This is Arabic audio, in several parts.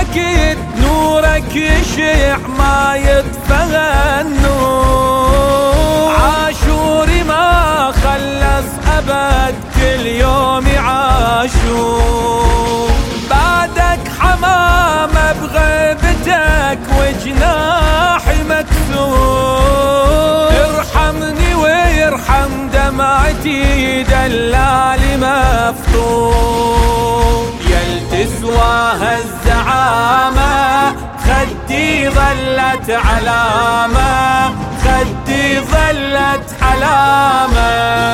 أكيد نورك يشع ما يطفى النور. عاشوري ما خلص أبد كل يوم عاشور. بعدك حمامة بغيبتك وجناحي مكسور. ارحمني ويرحم دمعتي دلالي مفتور. يل تسواها الزعامة خدي ظلت علامة، خدي ظلت علامة.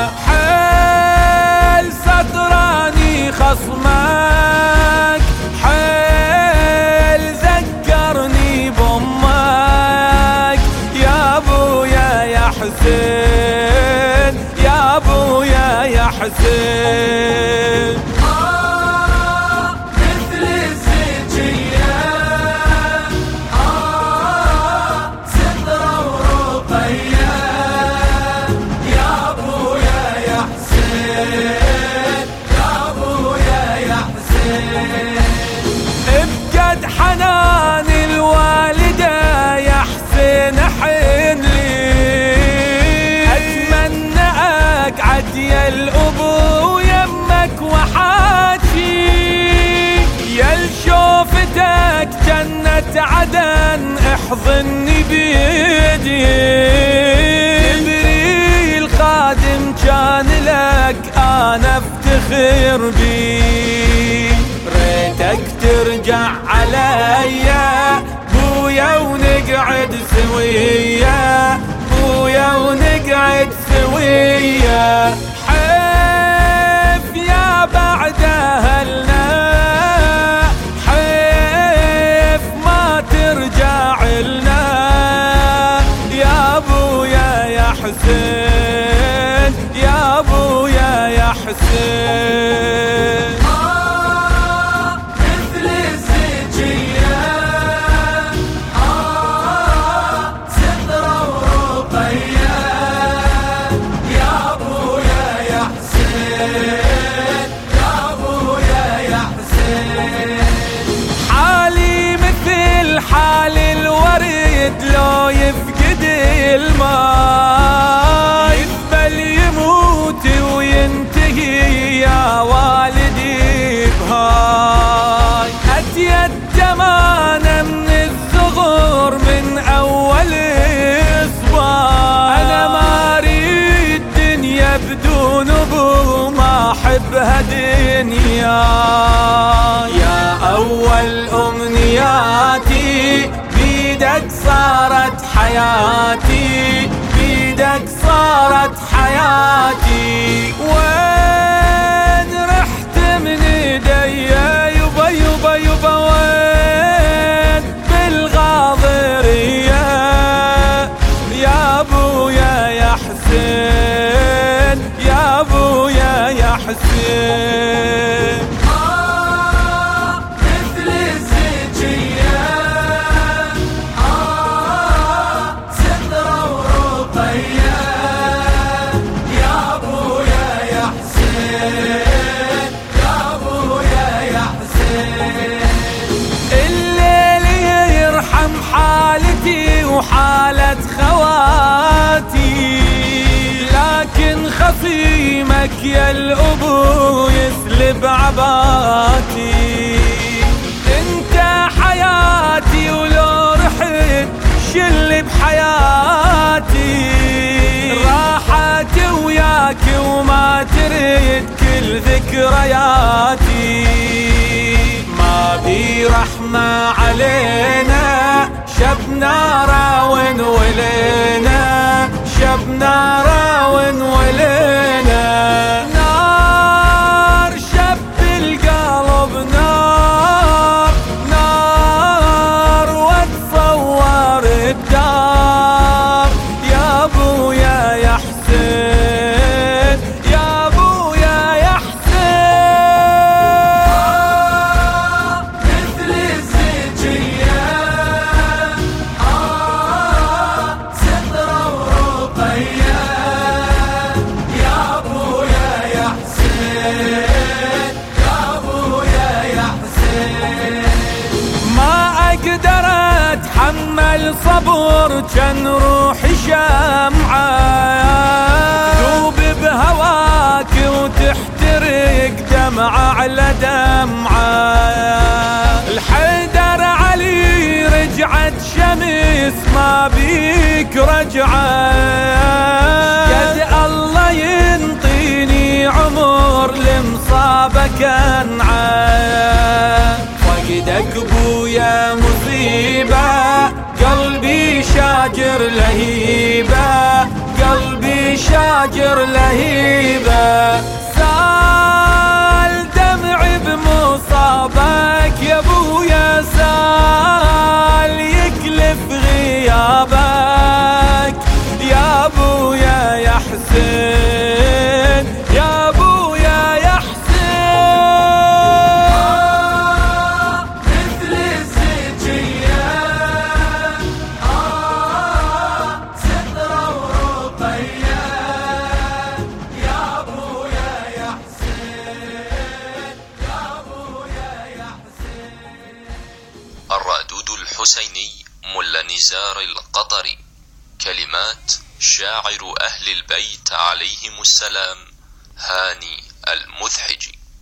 حيل سطراني خصمك، حيل ذكرني بأمك. يا ابويا يا حسين، يا ابويا يا حسين. مثل الزكية سدرة ورقية. يا ابويا يا حسين، يا ابويا يا حسين. ابقد حنان الوالدة يا حسين حين لي. اتمنى اقعد يا الابو يمك وحاجي. يا لشوفتك جنة عدن احضني بيدي. جبريل خادم كان لك انا افتخر بي. ريتك ترجع عليا بويا ونقعد سويا، بويا ونقعد سويا. حيف يا بعد اهلنا، حيف ما ترجع لنا. يا ابويا يا حسين، يا ابويا يا حسين. مثل الزكية سدرة ورقية. يا ابويا يا حسين، يا ابويا يا حسين. حالي مثل حال الورد لو يفقد الماء. يقبل يموت وينتهي يا والدي بهاي. أتيتم أنا من الصغر من أول إصبع. أنا ما أريد دنيا بدون أبو، ما أحبها دنيا. يا أول أمنياتي بيدك صارت حياتي، بيدك صارت حياتي. وين رحت من ايديا يبا يبا يبا؟ وين بالغاضرية؟ يا ابويا يا حسين، يا ابويا يا حسين. مثل الزكية سدرة ورقية. يا ابويا يا حسين، يا ابويا يا حسين. الليل يرحم حالتي وحالة خواتي. لكن خصيمك يا الأبو يسلب عباتي. انت حياتي ولو رحت شل بحياتي. راحتي وياك وما تريد كل ذكرياتي. ما بي رحمة علينا شبنا راون ولينا، شبنا راون ولينا. نار شب القلب نار، نار واتصور الدار. يا ابويا يا حسين، يا ابويا يا حسين. مثل الزكية سدرة ورقية. يا ابويا يا الصبر كان روحي شمعة ذوب بهواك وتحترق دمعة على دمعة. الحيدر علي رجعت شمس ما بيك رجعة قد الله ينطيني عمر لمصابك انعى. فقدك بويا مصيبة قلبي شاجر لهيبة قلبي شاجر لهيبة. سال دمعي بمصابك يا بويا سال يكلف غيابك يا بويا يا حسين يا بويا يا حسين. مثل الزكية سترة ورقية يا بويا يا حسين يا بويا يا حسين. الرادود الحسيني ملا نزار القطري. كلمات شاعر أهل البيت عليهم السلام هاني المذحجي.